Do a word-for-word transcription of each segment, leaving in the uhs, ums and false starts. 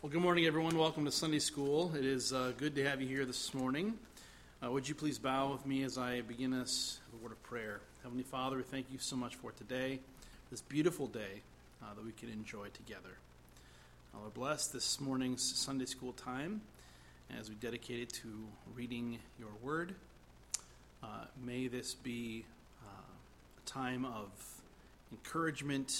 Well, good morning, everyone. Welcome to Sunday School. It is uh, good to have you here this morning. Uh, would you please bow with me as I begin us with a word of prayer? Heavenly Father, we thank you so much for today, this beautiful day uh, that we can enjoy together. Uh, Lord, bless this morning's Sunday School time as we dedicate it to reading your word. Uh, may this be uh, a time of encouragement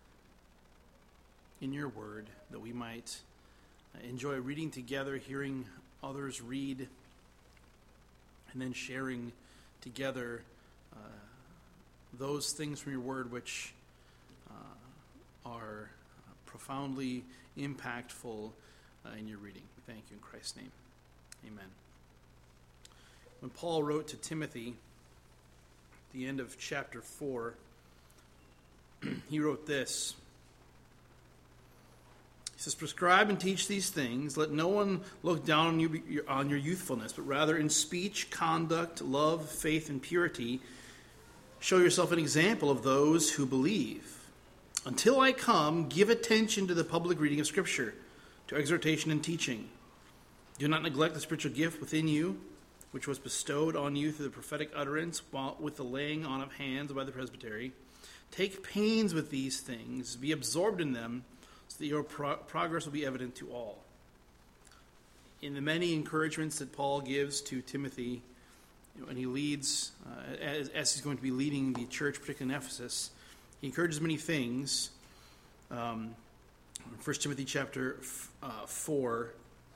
in your word, that we might enjoy reading together, hearing others read, and then sharing together uh, those things from your word which uh, are profoundly impactful uh, in your reading. We thank you in Christ's name. Amen. When Paul wrote to Timothy at the end of chapter four, he wrote this. He says, "Prescribe and teach these things. Let no one look down on you on your youthfulness, but rather in speech, conduct, love, faith, and purity, show yourself an example of those who believe. Until I come, give attention to the public reading of Scripture, to exhortation and teaching. Do not neglect the spiritual gift within you, which was bestowed on you through the prophetic utterance while with the laying on of hands by the presbytery. Take pains with these things. Be absorbed in them, so that your pro- progress will be evident to all." In the many encouragements that Paul gives to Timothy, you know, and he leads, uh, as, as he's going to be leading the church, particularly in Ephesus, he encourages many things. Um, First Timothy chapter uh, four,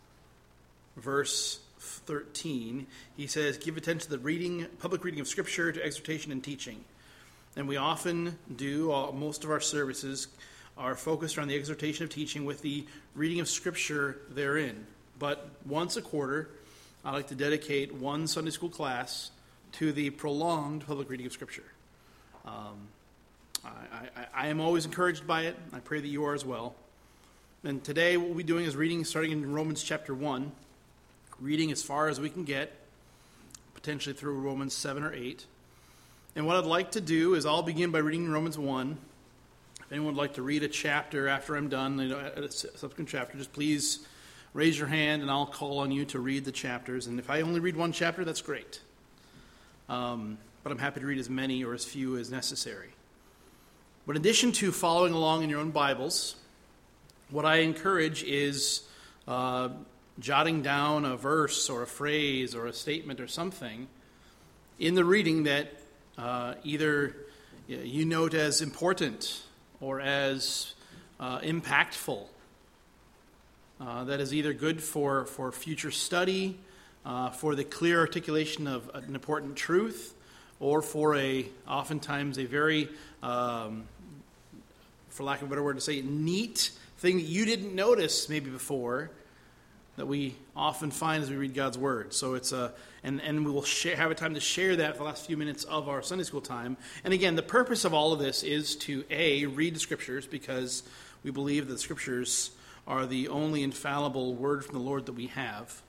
verse thirteen, he says, "Give attention to the reading, public reading of Scripture, to exhortation and teaching." And we often do, all, most of our services are focused on the exhortation of teaching with the reading of Scripture therein. But once a quarter, I like to dedicate one Sunday school class to the prolonged public reading of Scripture. Um, I, I, I am always encouraged by it. I pray that you are as well. And today what we'll be doing is reading, starting in Romans chapter one, reading as far as we can get, potentially through Romans seven or eight. And what I'd like to do is I'll begin by reading Romans one. If anyone would like to read a chapter after I'm done, you know, a subsequent chapter, just please raise your hand and I'll call on you to read the chapters. And if I only read one chapter, that's great. Um, but I'm happy to read as many or as few as necessary. But in addition to following along in your own Bibles, what I encourage is uh, jotting down a verse or a phrase or a statement or something in the reading that uh, either you note as important or as uh, impactful, uh, that is either good for, for future study, uh, for the clear articulation of an important truth, or for a oftentimes a very, um, for lack of a better word to say, neat thing that you didn't notice maybe before, that we often find as we read God's Word. So it's a, and, and we will share, have a time to share that for the last few minutes of our Sunday school time. And again, the purpose of all of this is to, A, read the Scriptures, because we believe that the Scriptures are the only infallible word from the Lord that we have.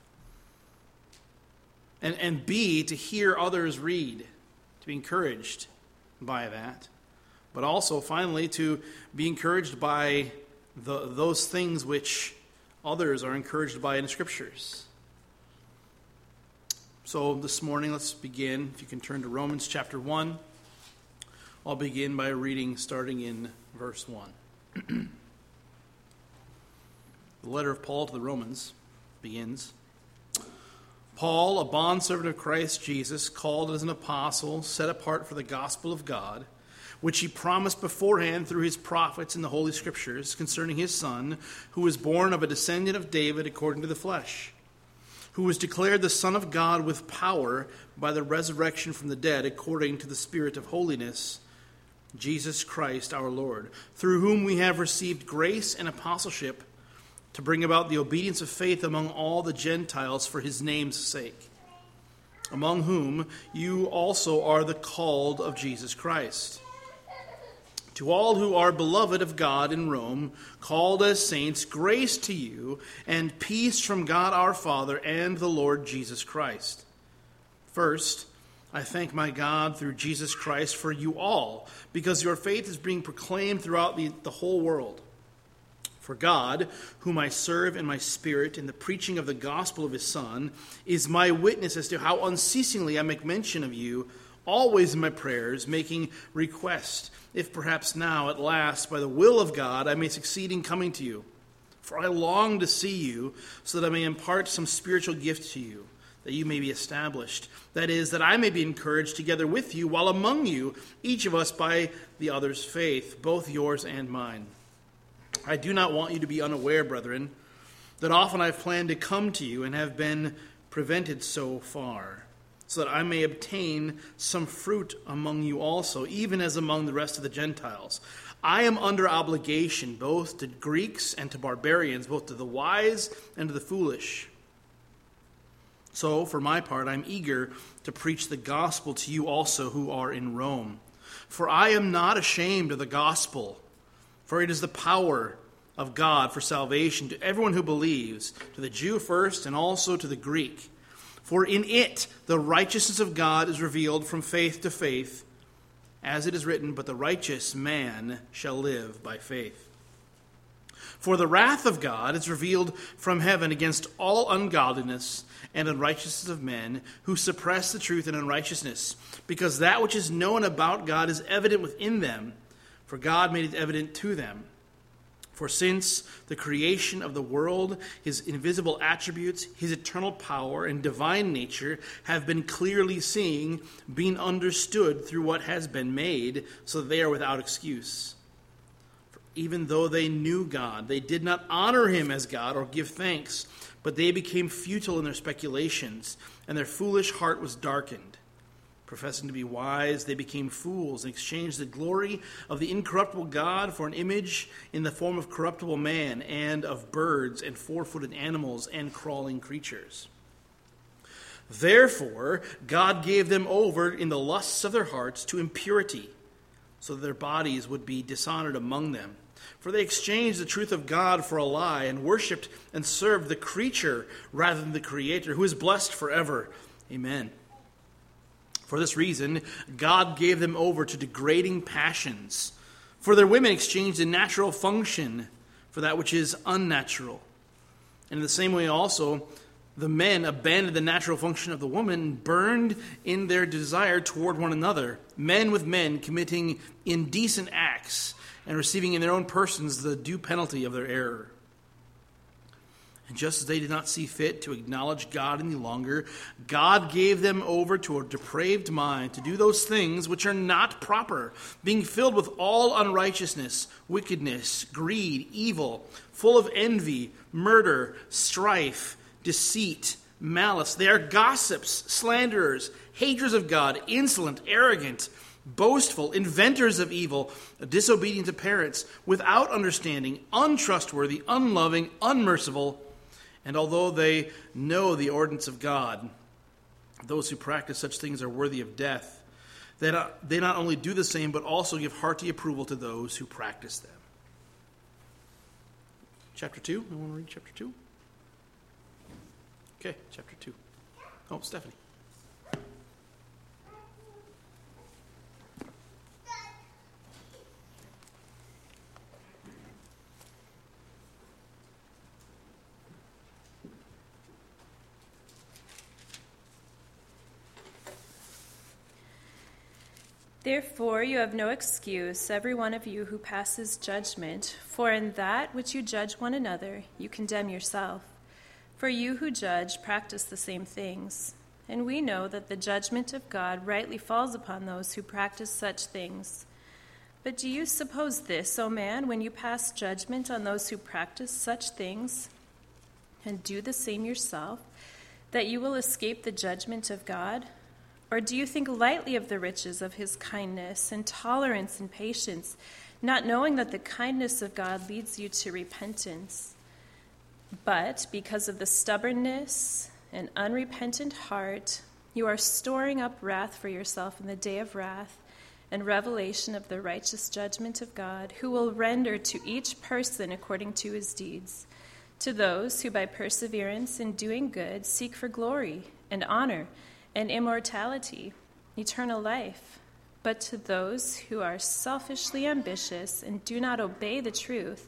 And, and B, to hear others read, to be encouraged by that. But also, finally, to be encouraged by the, those things which others are encouraged by in the Scriptures. So this morning, let's begin. If you can turn to Romans chapter one, I'll begin by reading starting in verse one. The letter of Paul to the Romans begins, "Paul, a bondservant of Christ Jesus, called as an apostle, set apart for the gospel of God, which he promised beforehand through his prophets in the Holy Scriptures concerning his Son, who was born of a descendant of David according to the flesh, who was declared the Son of God with power by the resurrection from the dead according to the Spirit of holiness, Jesus Christ our Lord, through whom we have received grace and apostleship to bring about the obedience of faith among all the Gentiles for his name's sake, among whom you also are the called of Jesus Christ. To all who are beloved of God in Rome, called as saints, grace to you and peace from God our Father and the Lord Jesus Christ. First, I thank my God through Jesus Christ for you all, because your faith is being proclaimed throughout the, the whole world. For God, whom I serve in my spirit in the preaching of the gospel of his Son, is my witness as to how unceasingly I make mention of you, always in my prayers, making request, if perhaps now at last, by the will of God, I may succeed in coming to you. For I long to see you, so that I may impart some spiritual gift to you, that you may be established. That is, that I may be encouraged together with you, while among you, each of us by the other's faith, both yours and mine. I do not want you to be unaware, brethren, that often I've planned to come to you and have been prevented so far, so that I may obtain some fruit among you also, even as among the rest of the Gentiles. I am under obligation both to Greeks and to barbarians, both to the wise and to the foolish. So, for my part, I'm eager to preach the gospel to you also who are in Rome. For I am not ashamed of the gospel, for it is the power of God for salvation to everyone who believes, to the Jew first and also to the Greek. For in it the righteousness of God is revealed from faith to faith, as it is written, but the righteous man shall live by faith. For the wrath of God is revealed from heaven against all ungodliness and unrighteousness of men who suppress the truth in unrighteousness, because that which is known about God is evident within them, for God made it evident to them. For since the creation of the world, his invisible attributes, his eternal power, and divine nature have been clearly seen, being understood through what has been made, so that they are without excuse. For even though they knew God, they did not honor him as God or give thanks, but they became futile in their speculations, and their foolish heart was darkened. Professing to be wise, they became fools and exchanged the glory of the incorruptible God for an image in the form of corruptible man and of birds and four-footed animals and crawling creatures. Therefore, God gave them over in the lusts of their hearts to impurity, so that their bodies would be dishonored among them. For they exchanged the truth of God for a lie and worshipped and served the creature rather than the Creator, who is blessed forever. Amen. For this reason, God gave them over to degrading passions. For their women exchanged a natural function for that which is unnatural. And in the same way also, the men abandoned the natural function of the woman, burned in their desire toward one another, men with men committing indecent acts and receiving in their own persons the due penalty of their error. And just as they did not see fit to acknowledge God any longer, God gave them over to a depraved mind to do those things which are not proper, being filled with all unrighteousness, wickedness, greed, evil, full of envy, murder, strife, deceit, malice. They are gossips, slanderers, haters of God, insolent, arrogant, boastful, inventors of evil, disobedient to parents, without understanding, untrustworthy, unloving, unmerciful. And although they know the ordinance of God, those who practice such things are worthy of death. They not, they not only do the same, but also give hearty approval to those who practice them. Chapter two? You want to read chapter two? Okay, chapter two. Oh, Stephanie. Therefore you have no excuse, every one of you who passes judgment, for in that which you judge one another, you condemn yourself. For you who judge practice the same things. And we know that the judgment of God rightly falls upon those who practice such things. But do you suppose this, O man, when you pass judgment on those who practice such things, and do the same yourself, that you will escape the judgment of God? Or do you think lightly of the riches of his kindness and tolerance and patience, not knowing that the kindness of God leads you to repentance? But because of the stubbornness and unrepentant heart, you are storing up wrath for yourself in the day of wrath and revelation of the righteous judgment of God, who will render to each person according to his deeds. To those who by perseverance in doing good seek for glory and honor and immortality, eternal life. But to those who are selfishly ambitious and do not obey the truth,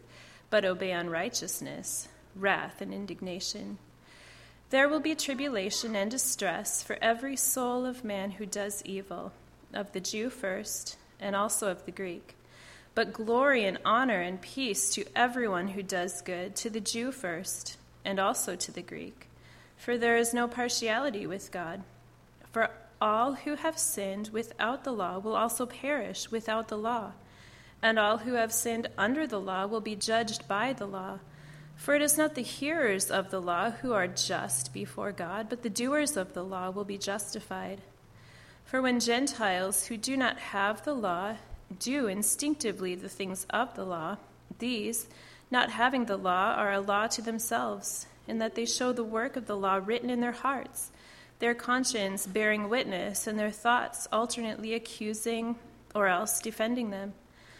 but obey unrighteousness, wrath, and indignation. There will be tribulation and distress for every soul of man who does evil, of the Jew first, and also of the Greek. But glory and honor and peace to everyone who does good, to the Jew first, and also to the Greek. For there is no partiality with God. For all who have sinned without the law will also perish without the law, and all who have sinned under the law will be judged by the law. For it is not the hearers of the law who are just before God, but the doers of the law will be justified. For when Gentiles who do not have the law do instinctively the things of the law, these, not having the law, are a law to themselves, in that they show the work of the law written in their hearts, their conscience bearing witness, and their thoughts alternately accusing or else defending them.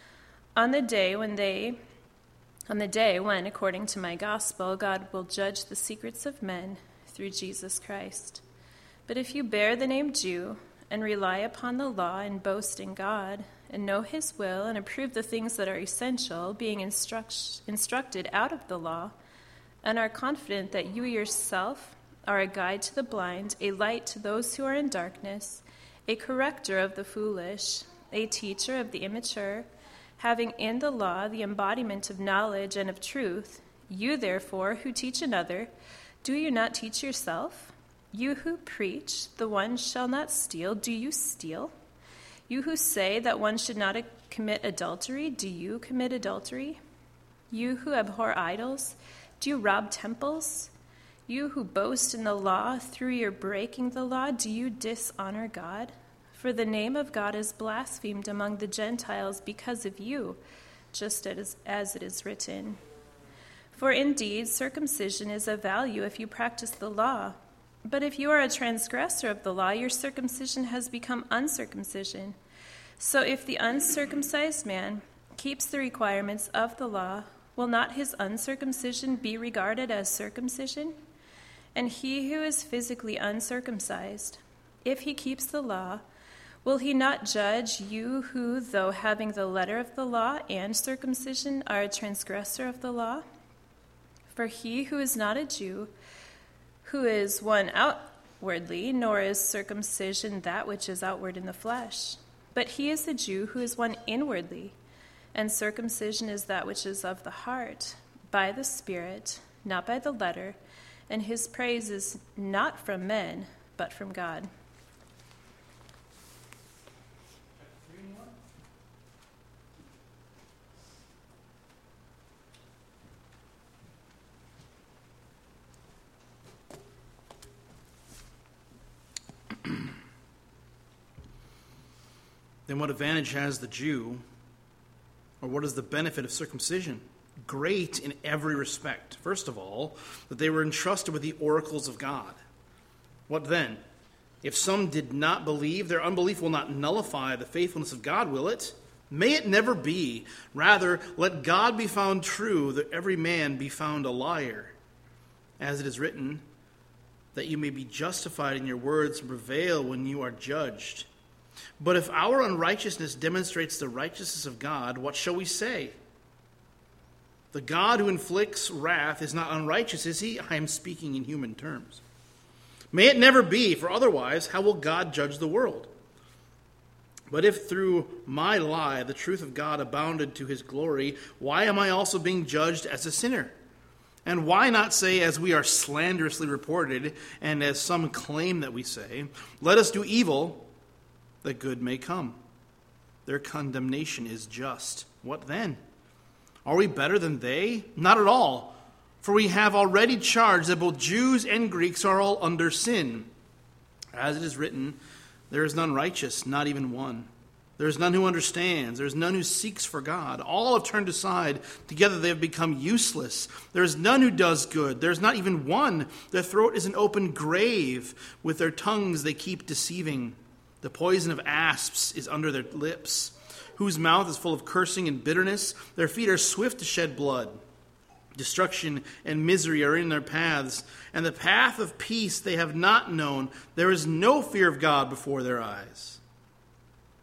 On the day when they, on the day when, according to my gospel, God will judge the secrets of men through Jesus Christ. But if you bear the name Jew and rely upon the law and boast in God, and know his will and approve the things that are essential, being instruct, instructed out of the law, and are confident that you yourself are a guide to the blind, a light to those who are in darkness, a corrector of the foolish, a teacher of the immature, having in the law the embodiment of knowledge and of truth, you therefore who teach another, do you not teach yourself? You who preach, the one shall not steal, do you steal? You who say that one should not commit adultery, do you commit adultery? You who abhor idols, do you rob temples? You who boast in the law, through your breaking the law, do you dishonor God? For the name of God is blasphemed among the Gentiles because of you, just as, as it is written. For indeed, circumcision is of value if you practice the law. But if you are a transgressor of the law, your circumcision has become uncircumcision. So if the uncircumcised man keeps the requirements of the law, will not his uncircumcision be regarded as circumcision? And he who is physically uncircumcised, if he keeps the law, will he not judge you who, though having the letter of the law and circumcision, are a transgressor of the law? For he who is not a Jew, who is one outwardly, nor is circumcision that which is outward in the flesh. But he is a Jew who is one inwardly, and circumcision is that which is of the heart, by the Spirit, not by the letter, and his praise is not from men, but from God. Then what advantage has the Jew, or what is the benefit of circumcision? Great in every respect. First of all, that they were entrusted with the oracles of God. What then? If some did not believe, their unbelief will not nullify the faithfulness of God, will it? May it never be. Rather, let God be found true, that every man be found a liar. As it is written, that you may be justified in your words and prevail when you are judged. But if our unrighteousness demonstrates the righteousness of God, what shall we say? The God who inflicts wrath is not unrighteous, is he? I am speaking in human terms. May it never be, for otherwise, how will God judge the world? But if through my lie the truth of God abounded to his glory, why am I also being judged as a sinner? And why not say, as we are slanderously reported, and as some claim that we say, let us do evil, that good may come. Their condemnation is just. What then? Are we better than they? Not at all. For we have already charged that both Jews and Greeks are all under sin. As it is written, there is none righteous, not even one. There is none who understands. There is none who seeks for God. All have turned aside. Together they have become useless. There is none who does good. There is not even one. Their throat is an open grave. With their tongues they keep deceiving. The poison of asps is under their lips, whose mouth is full of cursing and bitterness. Their feet are swift to shed blood. Destruction and misery are in their paths, and the path of peace they have not known. There is no fear of God before their eyes.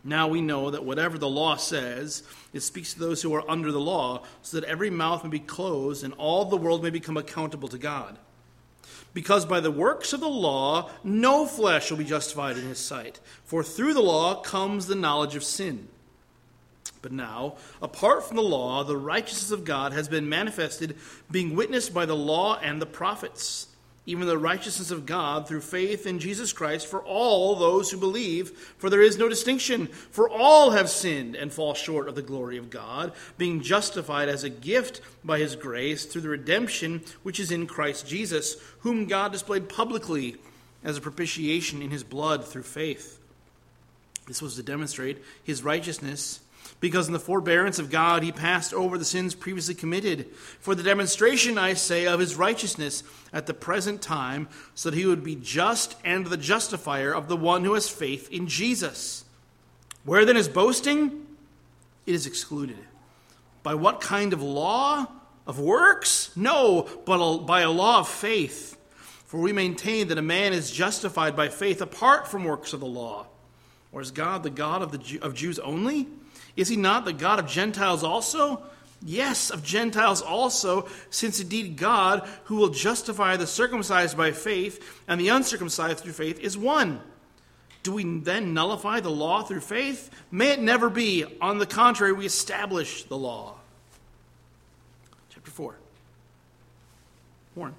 Now we know that whatever the law says, it speaks to those who are under the law, so that every mouth may be closed and all the world may become accountable to God. Because by the works of the law, no flesh will be justified in his sight, for through the law comes the knowledge of sin. But now, apart from the law, the righteousness of God has been manifested, being witnessed by the law and the prophets, even the righteousness of God through faith in Jesus Christ for all those who believe, for there is no distinction, for all have sinned and fall short of the glory of God, being justified as a gift by his grace through the redemption which is in Christ Jesus, whom God displayed publicly as a propitiation in his blood through faith. This was to demonstrate his righteousness, because in the forbearance of God he passed over the sins previously committed, for the demonstration, I say, of his righteousness at the present time, so that he would be just and the justifier of the one who has faith in Jesus. Where then is boasting? It is excluded. By what kind of law? Of works? No, but by a law of faith. For we maintain that a man is justified by faith apart from works of the law. Or is God the God of the Jew- of Jews only? Is he not the God of Gentiles also? Yes, of Gentiles also, since indeed God, who will justify the circumcised by faith and the uncircumcised through faith, is one. Do we then nullify the law through faith? May it never be. On the contrary, we establish the law. Chapter four. Warren.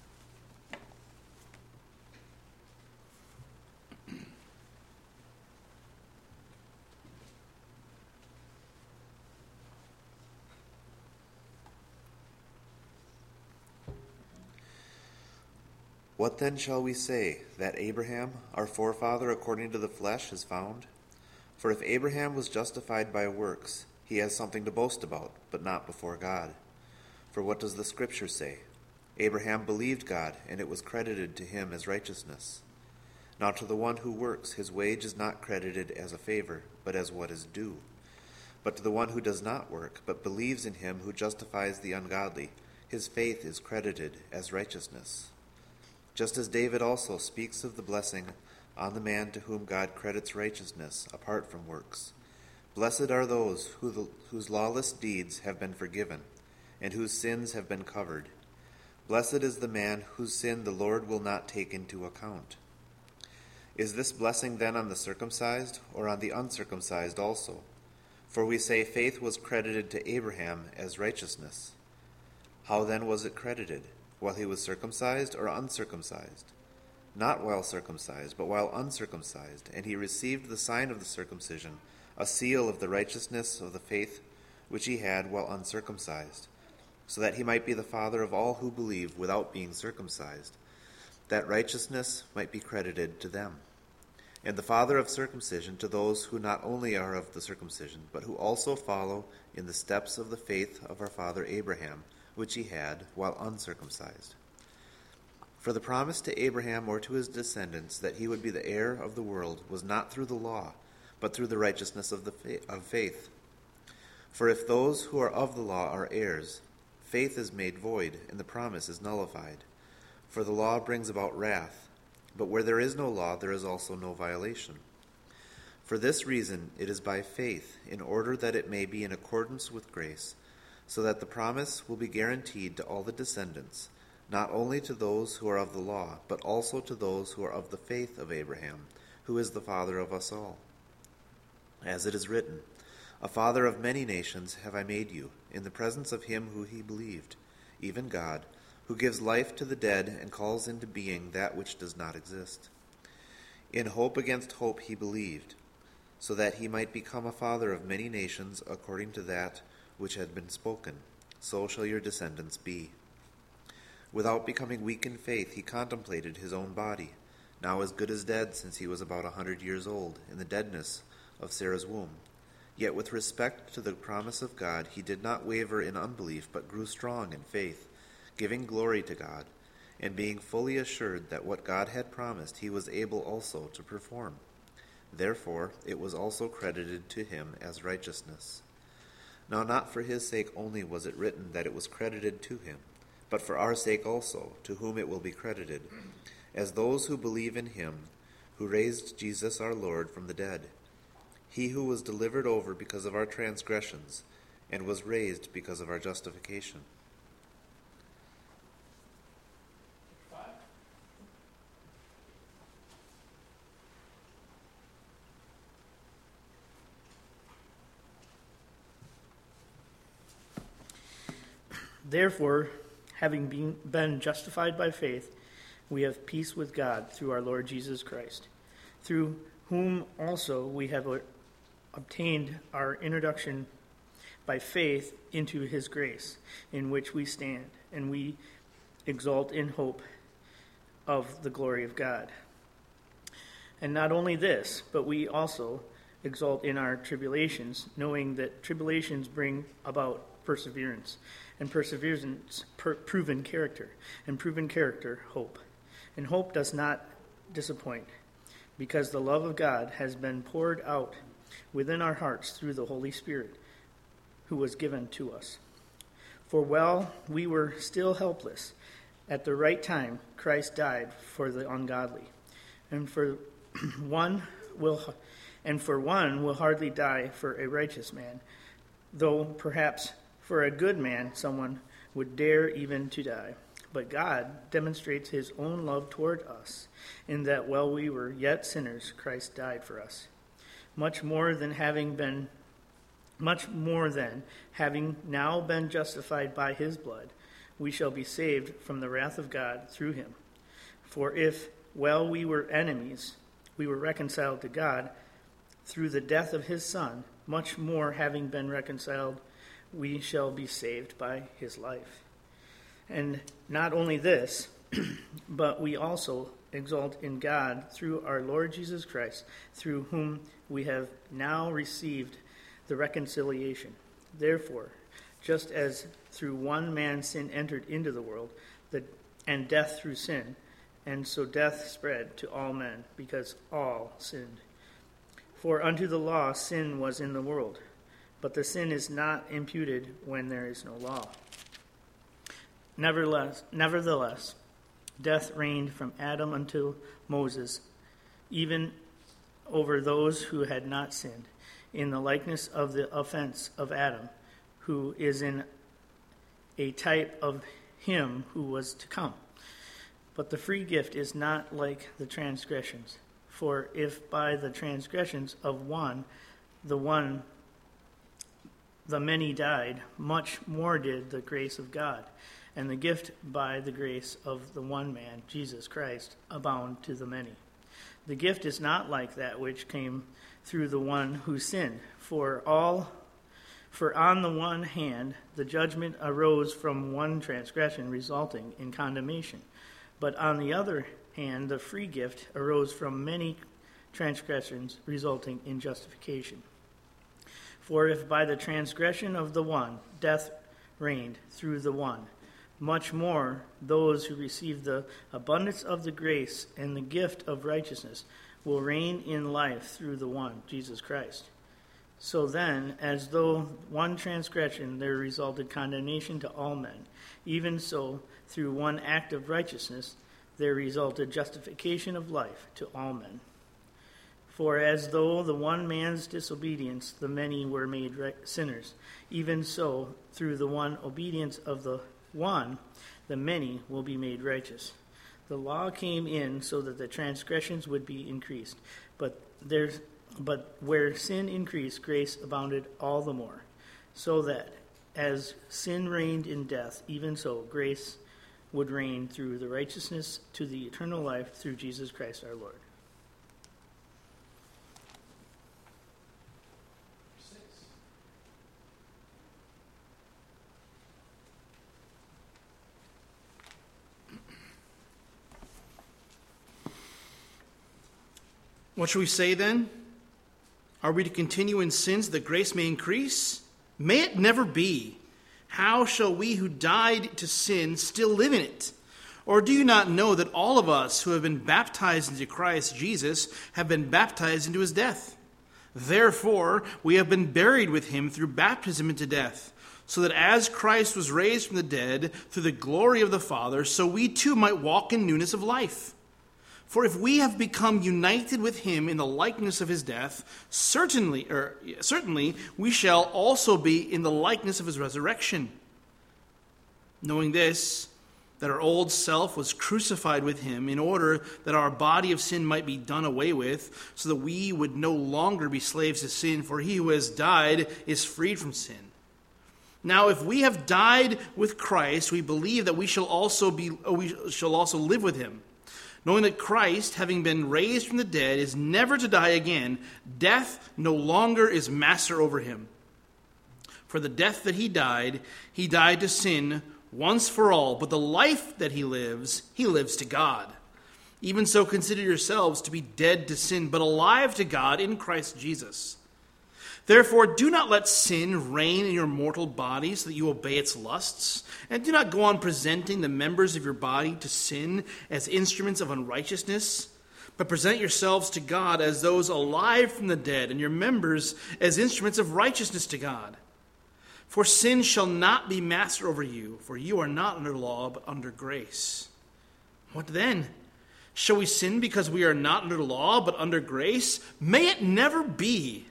What then shall we say, that Abraham, our forefather according to the flesh, is found? For if Abraham was justified by works, he has something to boast about, but not before God. For what does the Scripture say? Abraham believed God, and it was credited to him as righteousness. Now to the one who works, his wage is not credited as a favor, but as what is due. But to the one who does not work, but believes in him who justifies the ungodly, his faith is credited as righteousness. Just as David also speaks of the blessing on the man to whom God credits righteousness apart from works. Blessed are those who the, whose lawless deeds have been forgiven, and whose sins have been covered. Blessed is the man whose sin the Lord will not take into account. Is this blessing then on the circumcised, or on the uncircumcised also? For we say faith was credited to Abraham as righteousness. How then was it credited? While he was circumcised or uncircumcised? Not while circumcised, but while uncircumcised, and he received the sign of the circumcision, a seal of the righteousness of the faith which he had while uncircumcised, so that he might be the father of all who believe without being circumcised, that righteousness might be credited to them, and the father of circumcision to those who not only are of the circumcision, but who also follow in the steps of the faith of our father Abraham, which he had while uncircumcised. For the promise to Abraham or to his descendants that he would be the heir of the world was not through the law, but through the righteousness of, the fa- of faith. For if those who are of the law are heirs, faith is made void, and the promise is nullified. For the law brings about wrath, but where there is no law, there is also no violation. For this reason it is by faith, in order that it may be in accordance with grace, so that the promise will be guaranteed to all the descendants, not only to those who are of the law, but also to those who are of the faith of Abraham, who is the father of us all. As it is written, A father of many nations have I made you, in the presence of him who he believed, even God, who gives life to the dead and calls into being that which does not exist. In hope against hope he believed, so that he might become a father of many nations according to that which had been spoken, so shall your descendants be. Without becoming weak in faith, he contemplated his own body, now as good as dead since he was about a hundred years old, in the deadness of Sarah's womb. Yet with respect to the promise of God, he did not waver in unbelief, but grew strong in faith, giving glory to God, and being fully assured that what God had promised he was able also to perform. Therefore it was also credited to him as righteousness. Now not for his sake only was it written that it was credited to him, but for our sake also, to whom it will be credited, as those who believe in him, who raised Jesus our Lord from the dead. he who was delivered over because of our transgressions and was raised because of our justification. Therefore, having been, been justified by faith, we have peace with God through our Lord Jesus Christ, through whom also we have obtained our introduction by faith into his grace, in which we stand, and we exult in hope of the glory of God. And not only this, but we also exult in our tribulations, knowing that tribulations bring about perseverance, and perseverance per- proven character, and proven character hope. And hope does not disappoint, because the love of God has been poured out within our hearts through the Holy Spirit, who was given to us. For while we were still helpless, at the right time Christ died for the ungodly, and for one will and for one will hardly die for a righteous man, though perhaps for a good man someone would dare even to die. But God demonstrates his own love toward us, in that while we were yet sinners, Christ died for us. Much more than having been much more than having now been justified by his blood, we shall be saved from the wrath of God through him. For if, while we were enemies, we were reconciled to God through the death of his Son, much more having been reconciled, we shall be saved by his life. And not only this, but we also exult in God through our Lord Jesus Christ, through whom we have now received the reconciliation. Therefore, just as through one man sin entered into the world, the, and death through sin, and so death spread to all men, because all sinned. For unto the law sin was in the world, but the sin is not imputed when there is no law. Nevertheless, nevertheless, death reigned from Adam until Moses, even over those who had not sinned, in the likeness of the offense of Adam, who is in a type of him who was to come. But the free gift is not like the transgressions. For if by the transgressions of one, the one, the many died, much more did the grace of God, and the gift by the grace of the one man, Jesus Christ, abound to the many. The gift is not like that which came through the one who sinned. For all, for on the one hand, the judgment arose from one transgression, resulting in condemnation. But on the other hand, the free gift arose from many transgressions, resulting in justification. For if by the transgression of the one death reigned through the one, much more those who receive the abundance of the grace and the gift of righteousness will reign in life through the one, Jesus Christ. So then, as though one transgression there resulted condemnation to all men, even so, through one act of righteousness, there resulted justification of life to all men. For as though the one man's disobedience the many were made sinners, even so, through the one obedience of the one, the many will be made righteous. The law came in so that the transgressions would be increased, but there's but where sin increased, grace abounded all the more, so that as sin reigned in death, even so grace would reign through the righteousness to the eternal life through Jesus Christ our Lord. What shall we say then? Are we to continue in sins that grace may increase? May it never be. How shall we who died to sin still live in it? Or do you not know that all of us who have been baptized into Christ Jesus have been baptized into his death? Therefore, we have been buried with him through baptism into death, so that as Christ was raised from the dead through the glory of the Father, so we too might walk in newness of life. For if we have become united with him in the likeness of his death, certainly, or certainly we shall also be in the likeness of his resurrection. Knowing this, that our old self was crucified with him in order that our body of sin might be done away with, so that we would no longer be slaves to sin, for he who has died is freed from sin. Now, if we have died with Christ, we believe that we shall also be we shall also live with him, knowing that Christ, having been raised from the dead, is never to die again. Death no longer is master over him. For the death that he died, he died to sin once for all, but the life that he lives, he lives to God. Even so, consider yourselves to be dead to sin, but alive to God in Christ Jesus. Therefore, do not let sin reign in your mortal body so that you obey its lusts. And do not go on presenting the members of your body to sin as instruments of unrighteousness, but present yourselves to God as those alive from the dead, and your members as instruments of righteousness to God. For sin shall not be master over you, for you are not under law, but under grace. What then? Shall we sin because we are not under law, but under grace? May it never be.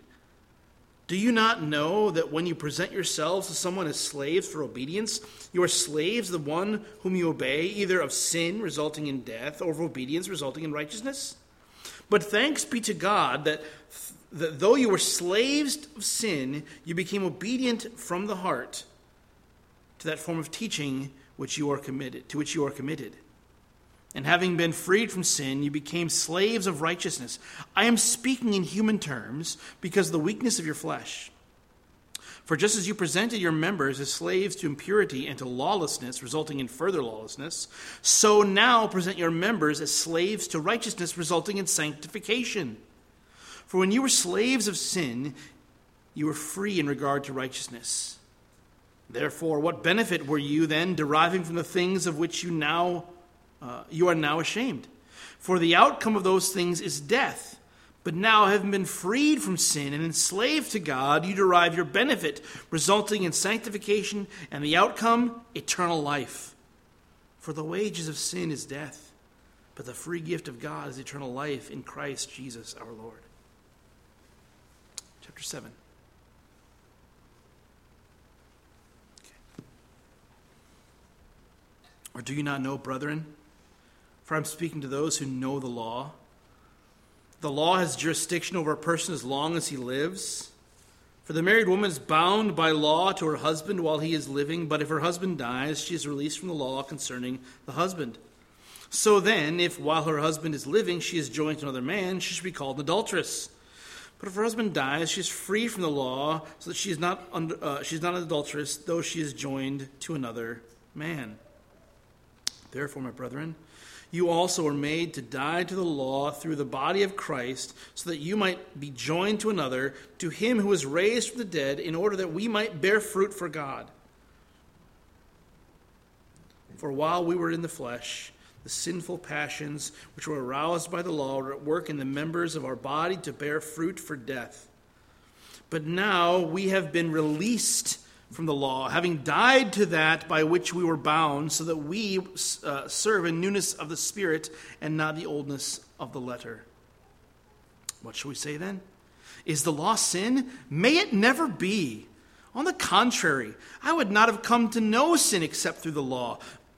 Do you not know that when you present yourselves to someone as slaves for obedience, you are slaves of the one whom you obey, either of sin resulting in death or of obedience resulting in righteousness? But thanks be to God that, that though you were slaves of sin, you became obedient from the heart to that form of teaching which you are committed, to which you are committed. And having been freed from sin, you became slaves of righteousness. I am speaking in human terms because of the weakness of your flesh. For just as you presented your members as slaves to impurity and to lawlessness, resulting in further lawlessness, so now present your members as slaves to righteousness, resulting in sanctification. For when you were slaves of sin, you were free in regard to righteousness. Therefore, what benefit were you then deriving from the things of which you now Uh, you are now ashamed? For the outcome of those things is death. But now, having been freed from sin and enslaved to God, you derive your benefit, resulting in sanctification, and the outcome, eternal life. For the wages of sin is death, but the free gift of God is eternal life in Christ Jesus our Lord. Chapter seven. Okay. Or do you not know, brethren? For I'm speaking to those who know the law. The law has jurisdiction over a person as long as he lives. For the married woman is bound by law to her husband while he is living, but if her husband dies, she is released from the law concerning the husband. So then, if while her husband is living, she is joined to another man, she should be called an adulteress. But if her husband dies, she is free from the law, so that she is not under, uh, she is not an adulteress, though she is joined to another man. Therefore, my brethren, you also are made to die to the law through the body of Christ, so that you might be joined to another, to him who was raised from the dead, in order that we might bear fruit for God. For while we were in the flesh, the sinful passions which were aroused by the law were at work in the members of our body to bear fruit for death. But now we have been released from the law, having died to that by which we were bound, so that we uh, serve in newness of the Spirit and not the oldness of the letter. What shall we say then? Is the law sin? May it never be. On the contrary, I would not have come to know sin except through the law.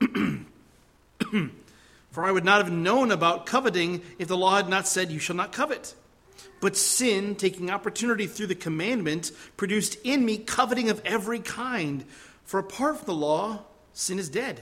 For I would not have known about coveting if the law had not said, you shall not covet. But sin, taking opportunity through the commandment, produced in me coveting of every kind. For apart from the law, sin is dead.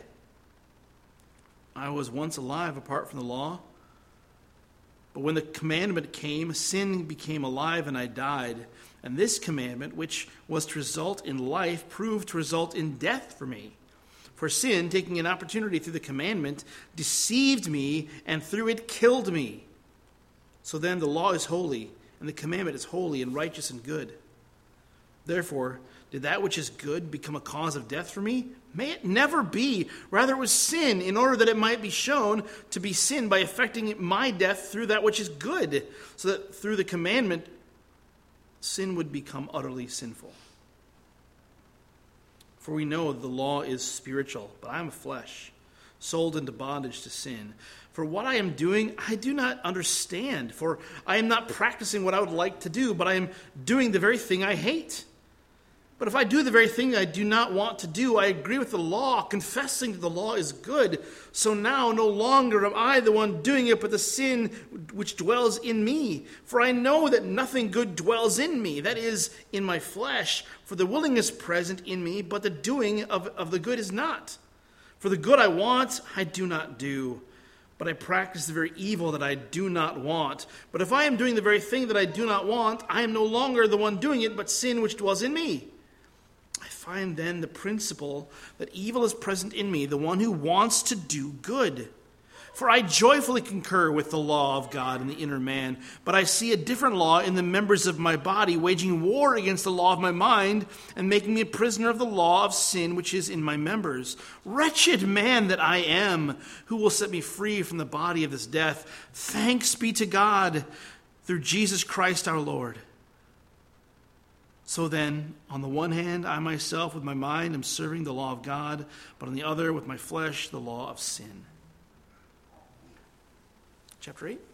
I was once alive apart from the law. But when the commandment came, sin became alive and I died. And this commandment, which was to result in life, proved to result in death for me. For sin, taking an opportunity through the commandment, deceived me and through it killed me. So then the law is holy, and the commandment is holy and righteous and good. Therefore, did that which is good become a cause of death for me? May it never be. Rather, it was sin, in order that it might be shown to be sin by effecting my death through that which is good, so that through the commandment, sin would become utterly sinful. For we know the law is spiritual, but I am of flesh, sold into bondage to sin. For what I am doing, I do not understand, for I am not practicing what I would like to do, but I am doing the very thing I hate. But if I do the very thing I do not want to do, I agree with the law, confessing that the law is good. So now no longer am I the one doing it, but the sin which dwells in me. For I know that nothing good dwells in me, that is, in my flesh. For the willing is present in me, but the doing of, of the good is not. For the good I want, I do not do, but I practice the very evil that I do not want. But if I am doing the very thing that I do not want, I am no longer the one doing it, but sin which dwells in me. I find then the principle that evil is present in me, the one who wants to do good. For I joyfully concur with the law of God in the inner man, but I see a different law in the members of my body, waging war against the law of my mind and making me a prisoner of the law of sin which is in my members. Wretched man that I am, who will set me free from the body of this death? Thanks be to God through Jesus Christ our Lord. So then, on the one hand, I myself with my mind am serving the law of God, but on the other, with my flesh, the law of sin. Chapter eight.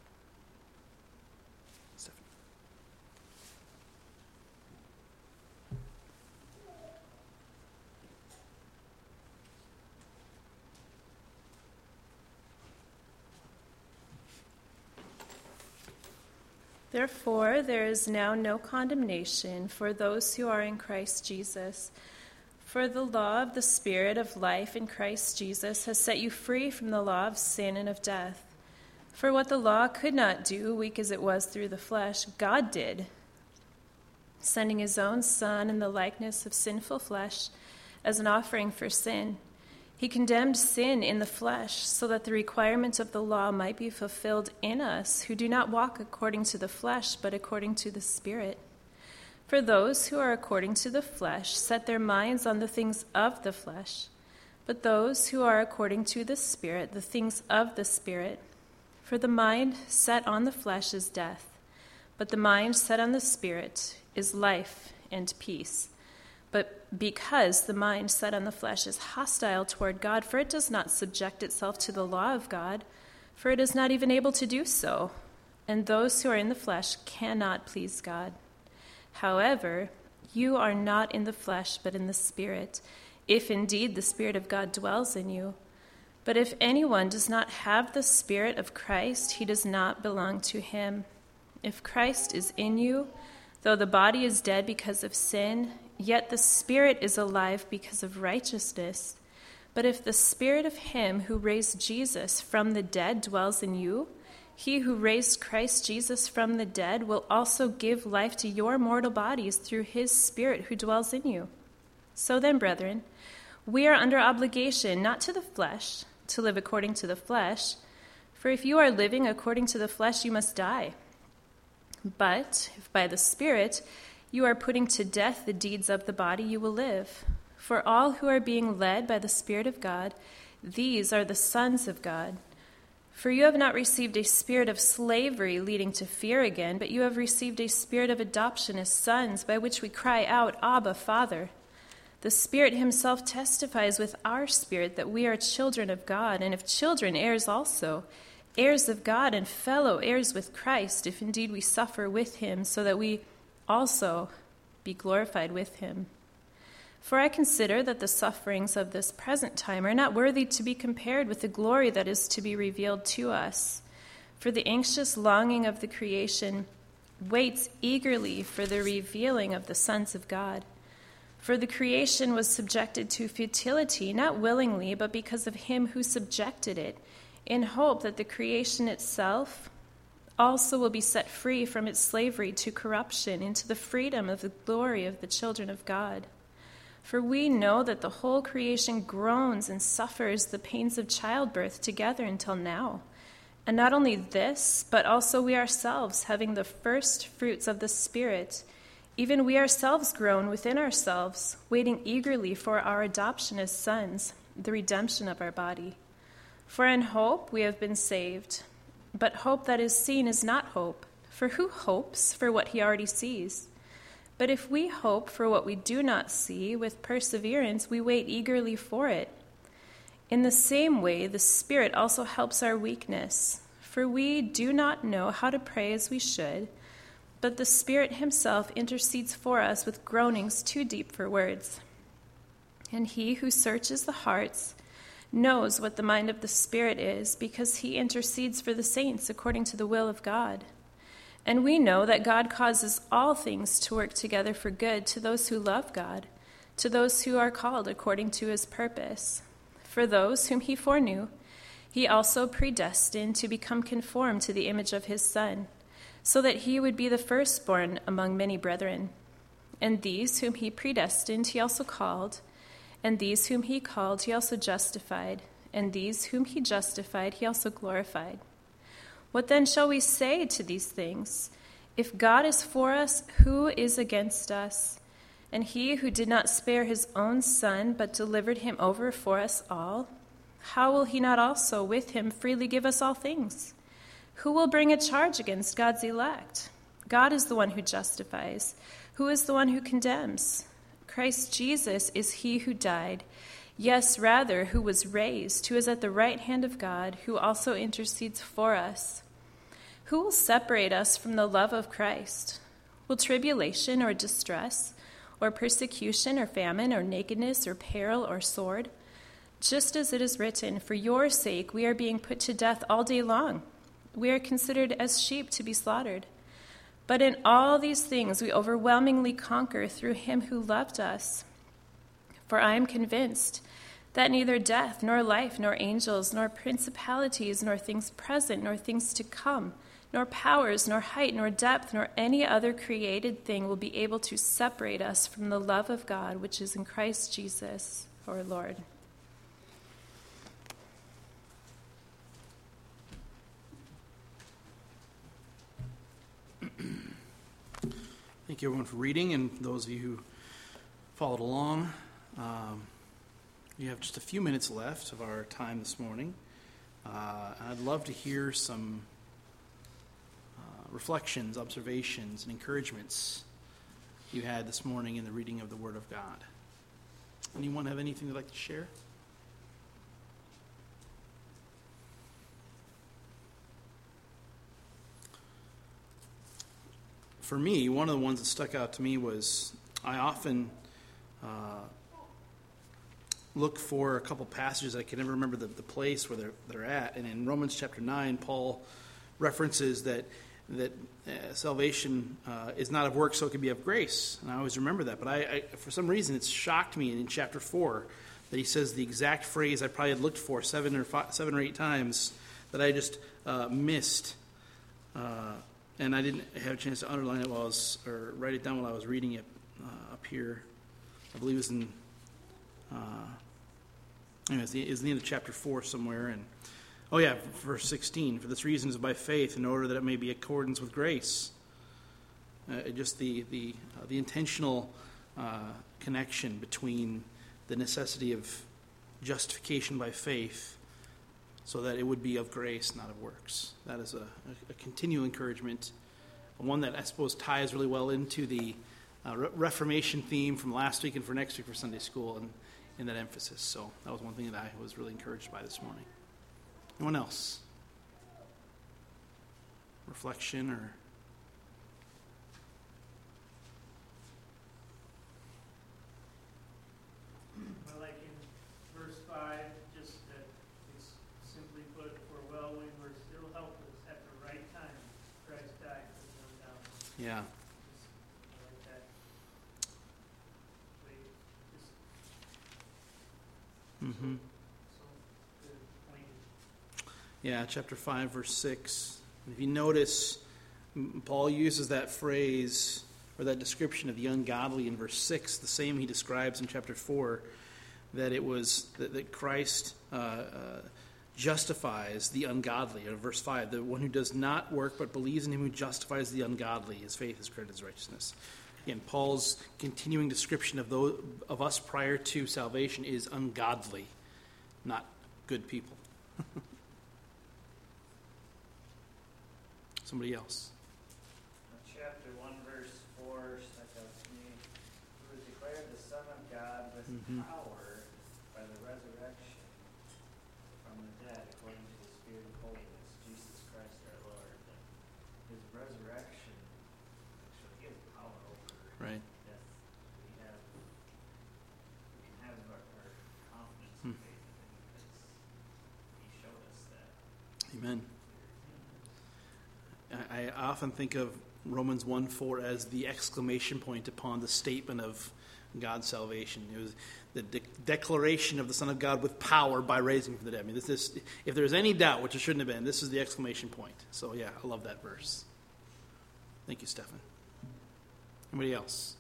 Seven. Therefore, there is now no condemnation for those who are in Christ Jesus. For the law of the Spirit of life in Christ Jesus has set you free from the law of sin and of death. For what the law could not do, weak as it was through the flesh, God did, sending his own Son in the likeness of sinful flesh as an offering for sin. He condemned sin in the flesh so that the requirement of the law might be fulfilled in us who do not walk according to the flesh, but according to the Spirit. For those who are according to the flesh set their minds on the things of the flesh, but those who are according to the Spirit, the things of the Spirit. For the mind set on the flesh is death, but the mind set on the Spirit is life and peace. But because the mind set on the flesh is hostile toward God, for it does not subject itself to the law of God, for it is not even able to do so, and those who are in the flesh cannot please God. However, you are not in the flesh, but in the Spirit, if indeed the Spirit of God dwells in you. But if anyone does not have the Spirit of Christ, he does not belong to him. If Christ is in you, though the body is dead because of sin, yet the Spirit is alive because of righteousness. But if the Spirit of him who raised Jesus from the dead dwells in you, he who raised Christ Jesus from the dead will also give life to your mortal bodies through his Spirit who dwells in you. So then, brethren, we are under obligation, not to the flesh, to live according to the flesh. For if you are living according to the flesh, you must die. But if by the Spirit you are putting to death the deeds of the body, you will live. For all who are being led by the Spirit of God, these are the sons of God. For you have not received a spirit of slavery leading to fear again, but you have received a spirit of adoption as sons, by which we cry out, Abba, Father. The Spirit himself testifies with our spirit that we are children of God, and if children, heirs also, heirs of God and fellow heirs with Christ, if indeed we suffer with him, so that we also be glorified with him. For I consider that the sufferings of this present time are not worthy to be compared with the glory that is to be revealed to us. For the anxious longing of the creation waits eagerly for the revealing of the sons of God. For the creation was subjected to futility, not willingly, but because of him who subjected it, in hope that the creation itself also will be set free from its slavery to corruption into the freedom of the glory of the children of God. For we know that the whole creation groans and suffers the pains of childbirth together until now. And not only this, but also we ourselves, having the first fruits of the Spirit, even we ourselves groan within ourselves, waiting eagerly for our adoption as sons, the redemption of our body. For in hope we have been saved. But hope that is seen is not hope. For who hopes for what he already sees? But if we hope for what we do not see, with perseverance we wait eagerly for it. In the same way, the Spirit also helps our weakness, for we do not know how to pray as we should, but the Spirit himself intercedes for us with groanings too deep for words. And he who searches the hearts knows what the mind of the Spirit is, because he intercedes for the saints according to the will of God. And we know that God causes all things to work together for good to those who love God, to those who are called according to his purpose. For those whom he foreknew, he also predestined to become conformed to the image of his Son, so that he would be the firstborn among many brethren. And these whom he predestined, he also called. And these whom he called, he also justified. And these whom he justified, he also glorified. What then shall we say to these things? If God is for us, who is against us? And he who did not spare his own Son, but delivered him over for us all, how will he not also with him freely give us all things? Who will bring a charge against God's elect? God is the one who justifies. Who is the one who condemns? Christ Jesus is he who died, yes, rather, who was raised, who is at the right hand of God, who also intercedes for us. Who will separate us from the love of Christ? Will tribulation or distress, or persecution or famine or nakedness or peril or sword? Just as it is written, for your sake we are being put to death all day long. We are considered as sheep to be slaughtered. But in all these things we overwhelmingly conquer through him who loved us. For I am convinced that neither death, nor life, nor angels, nor principalities, nor things present, nor things to come, nor powers, nor height, nor depth, nor any other created thing will be able to separate us from the love of God, which is in Christ Jesus, our Lord. Thank you, everyone, for reading, and those of you who followed along. Um, we have just a few minutes left of our time this morning. Uh, I'd love to hear some uh, reflections, observations, and encouragements you had this morning in the reading of the Word of God. Anyone have anything they'd like to share? For me, one of the ones that stuck out to me was I often uh, look for a couple passages. I can never remember the, the place where they're, they're at. And in Romans chapter nine, Paul references that that uh, salvation uh, is not of works, so it can be of grace. And I always remember that. But I, I, for some reason, it's shocked me in chapter four that he says the exact phrase I probably had looked for seven or five, seven or eight times that I just uh, missed. Uh, And I didn't have a chance to underline it while I was, or write it down while I was reading it uh, up here. I believe it was in, uh, anyway, it's the, it's the end of chapter four somewhere. And oh yeah, verse sixteen. For this reason is by faith, in order that it may be accordance with grace. Uh, just the the uh, the intentional uh, connection between the necessity of justification by faith, so that it would be of grace, not of works. That is a, a, a continual encouragement, one that I suppose ties really well into the uh, Re- Reformation theme from last week and for next week for Sunday school, and in that emphasis. So that was one thing that I was really encouraged by this morning. Anyone else? Reflection or... Well, like in verse five, just that it's simply put, for well, when we're still helpless, at the right time, Christ died for the ungodly. Yeah. Just, I like that. Wait, just Mm-hmm. so good point. Yeah, chapter five, verse six. If you notice, m- Paul uses that phrase or that description of the ungodly in verse six, the same he describes in chapter four, that it was that, that Christ uh, uh, justifies the ungodly. Or verse five, the one who does not work but believes in him who justifies the ungodly, his faith is credited as righteousness. Again, Paul's continuing description of those of us prior to salvation is ungodly, not good people. Somebody else. Chapter one, verse four, stuck out to me. Who was declared the Son of God with Mhm. power by the resurrection from the dead according to the Spirit of holiness, Jesus Christ our Lord. That his resurrection actually gives power over Right. death. We have, we can have our, our confidence Hmm. and faith in him because he showed us that. Amen. I, I often think of Romans one four as the exclamation point upon the statement of God's salvation. It was the de- declaration of the Son of God with power by raising from the dead. I mean, this is, if there's any doubt, which there shouldn't have been, this is the exclamation point. So, yeah, I love that verse. Thank you, Stephen. Anybody else?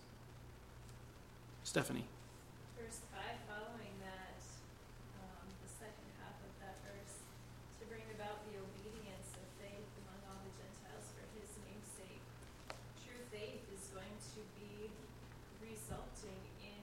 Stephanie. Verse five, following that, um, the second half of that verse, to bring about the obedience of faith among all the Gentiles for his name's sake. True faith is going to be resulting in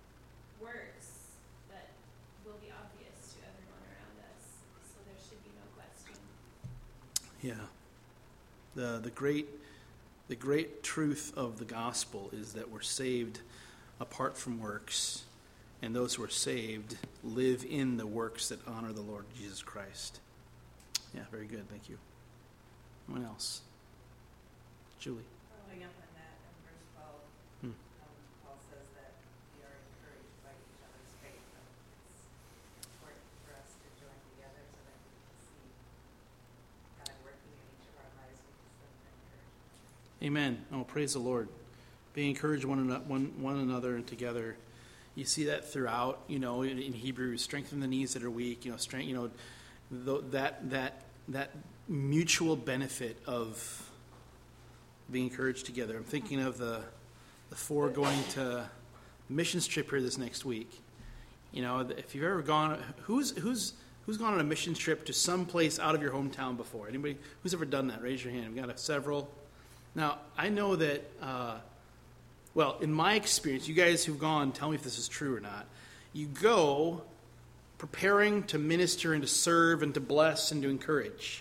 works that will be obvious to everyone around us, so there should be no question. Yeah. The the great the great truth of the gospel is that we're saved apart from works, and those who are saved live in the works that honor the Lord Jesus Christ. Yeah, very good. Thank you. Anyone else? Julie. Following up on that, in verse twelve, Hmm. um, Paul says that we are encouraged by each other's faith. So it's important for us to join together so that we can see God working in each of our lives because of the encouragement. Amen. Oh, praise the Lord. Be encouraged one another, one, one another and together. You see that throughout, you know, in, in Hebrew, strengthen the knees that are weak, you know, strength, you know, th- that that that mutual benefit of being encouraged together. I'm thinking of the the four going to missions trip here this next week. You know, if you've ever gone, who's who's who's gone on a missions trip to some place out of your hometown before? Anybody who's ever done that? Raise your hand. We've got a, several. Now, I know that, uh, well, in my experience, you guys who've gone, tell me if this is true or not. You go preparing to minister and to serve and to bless and to encourage.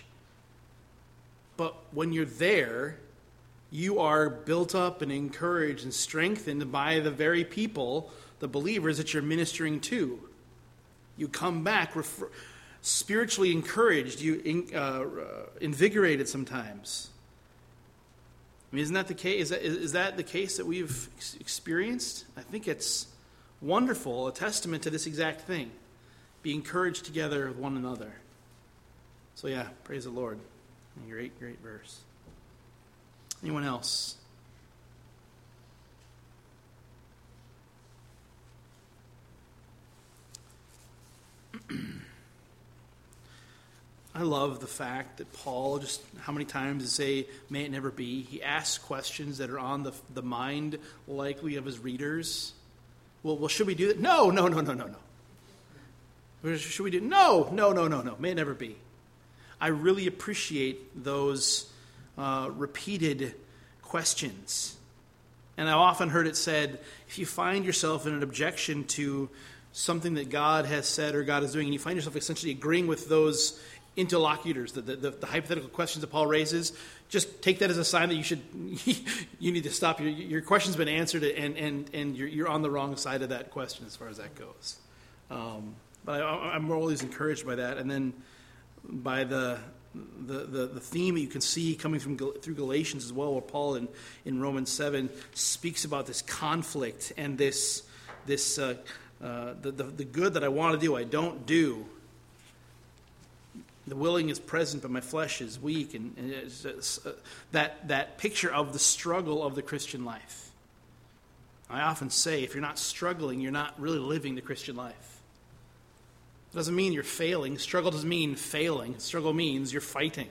But when you're there, you are built up and encouraged and strengthened by the very people, the believers that you're ministering to. You come back refer- spiritually encouraged, you in, uh, invigorated sometimes. I mean, isn't that the case? Is that, is that the case that we've experienced? I think it's wonderful, a testament to this exact thing. Be encouraged together with one another. So yeah, praise the Lord. Great, great verse. Anyone else? I love the fact that Paul, just how many times to say, may it never be, he asks questions that are on the, the mind likely of his readers. Well, well, should we do that? No, no, no, no, no, no. Should we do? No, no, no, no, no. May it never be. I really appreciate those uh, repeated questions. And I've often heard it said, if you find yourself in an objection to something that God has said or God is doing, and you find yourself essentially agreeing with those interlocutors, the, the, the hypothetical questions that Paul raises, just take that as a sign that you should, you need to stop. Your, your question's been answered, and, and, and you're, you're on the wrong side of that question as far as that goes. Um, but I, I'm always encouraged by that. And then by the the, the, the theme that you can see coming from through Galatians as well, where Paul in, in Romans seven speaks about this conflict and this, this uh, uh, the, the, the good that I want to do, I don't do. The willing is present, but my flesh is weak. And, and it's, it's, uh, that, that picture of the struggle of the Christian life. I often say, if you're not struggling, you're not really living the Christian life. It doesn't mean you're failing. Struggle doesn't mean failing. Struggle means you're fighting.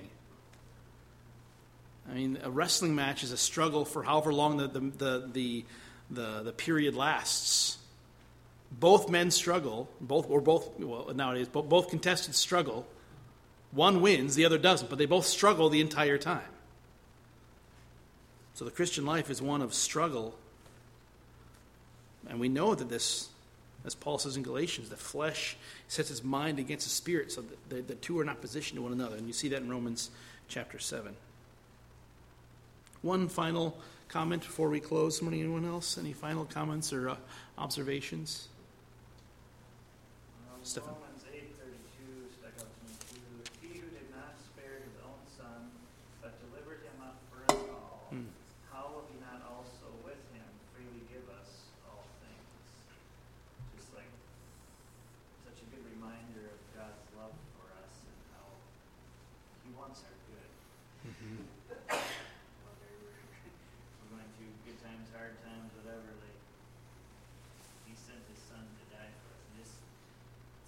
I mean, a wrestling match is a struggle for however long the, the, the, the, the, the period lasts. Both men struggle, both or both, well, nowadays, both, both contestants struggle. One wins, the other doesn't, but they both struggle the entire time. So the Christian life is one of struggle. And we know that this, as Paul says in Galatians, the flesh sets its mind against the spirit, so that the, the two are not positioned to one another. And you see that in Romans chapter seven. One final comment before we close. Somebody, anyone else? Any final comments or uh, observations? Um, Stephen. Romans eight thirty-two stuck out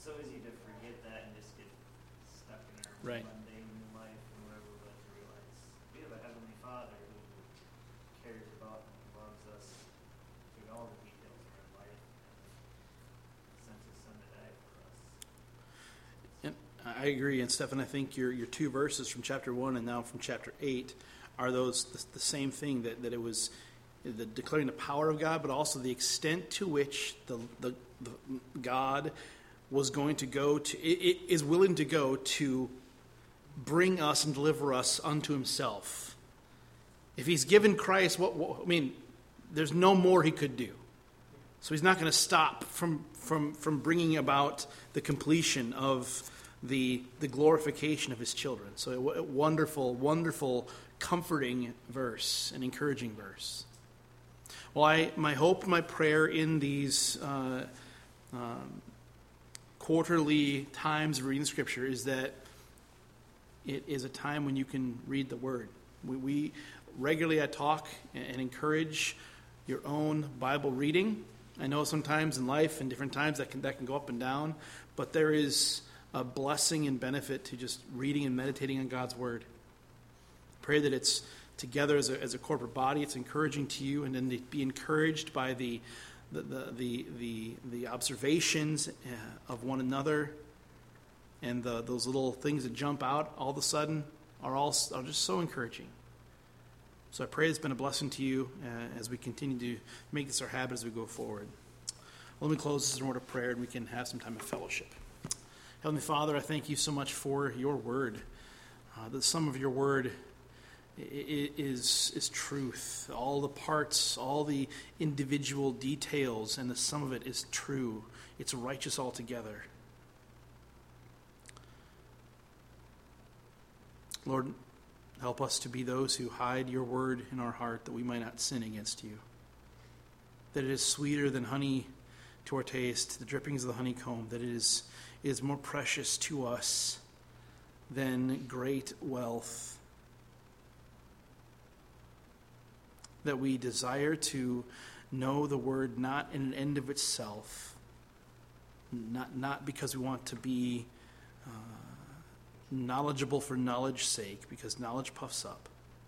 so easy to forget that and just get stuck in our Right. mundane life and whatever, but to realize we have a Heavenly Father who cares about and loves us through all the details of our life and sent His Son to die for us. And I agree, and Stephan, I think your your two verses from chapter one and now from chapter eight are those the, the same thing, that, that it was the declaring the power of God, but also the extent to which the, the, the God was going to go to, it, it is willing to go to bring us and deliver us unto Himself. If He's given Christ, what, what I mean, there's no more He could do. So He's not going to stop from from from bringing about the completion of the the glorification of His children. So a, a wonderful, wonderful, comforting verse, an encouraging verse. Well, I, my hope, my prayer in these uh, um, quarterly times of reading Scripture is that it is a time when you can read the Word. We, we regularly, I talk and encourage your own Bible reading. I know sometimes in life and different times that can that can go up and down, but there is a blessing and benefit to just reading and meditating on God's Word. Pray that it's together as a, as a corporate body, it's encouraging to you, and then to be encouraged by the the the the, the, the observations of one another, and the, those little things that jump out all of a sudden are all are just so encouraging. So I pray it's been a blessing to you uh, as we continue to make this our habit as we go forward. Well, let me close this in a word of prayer, and we can have some time of fellowship. Heavenly Father, I thank you so much for your word. Uh, the sum of your word is is truth. All the parts, all the individual details, and the sum of it is true. It's righteous altogether. Lord, help us to be those who hide your word in our heart, that we might not sin against you. That it is sweeter than honey to our taste, the drippings of the honeycomb, that it is, is more precious to us than great wealth. That we desire to know the word not in an end of itself, not, not because we want to be uh, knowledgeable for knowledge's sake, because knowledge puffs up.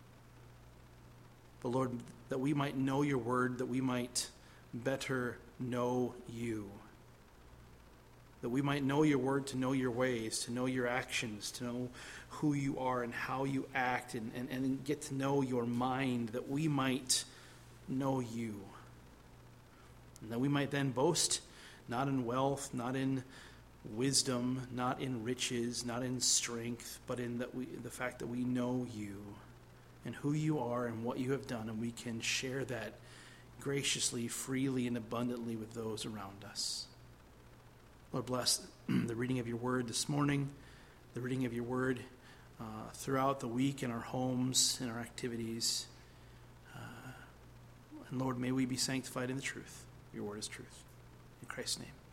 But Lord, that we might know your word, that we might better know you. That we might know your word, to know your ways, to know your actions, to know who you are and how you act, and, and, and get to know your mind, that we might know you. And that we might then boast not in wealth, not in wisdom, not in riches, not in strength, but in that we, the fact that we know you and who you are and what you have done, and we can share that graciously, freely, and abundantly with those around us. Lord, bless the reading of your word this morning, the reading of your word uh, throughout the week in our homes, in our activities. Uh, and Lord, may we be sanctified in the truth. Your word is truth. In Christ's name.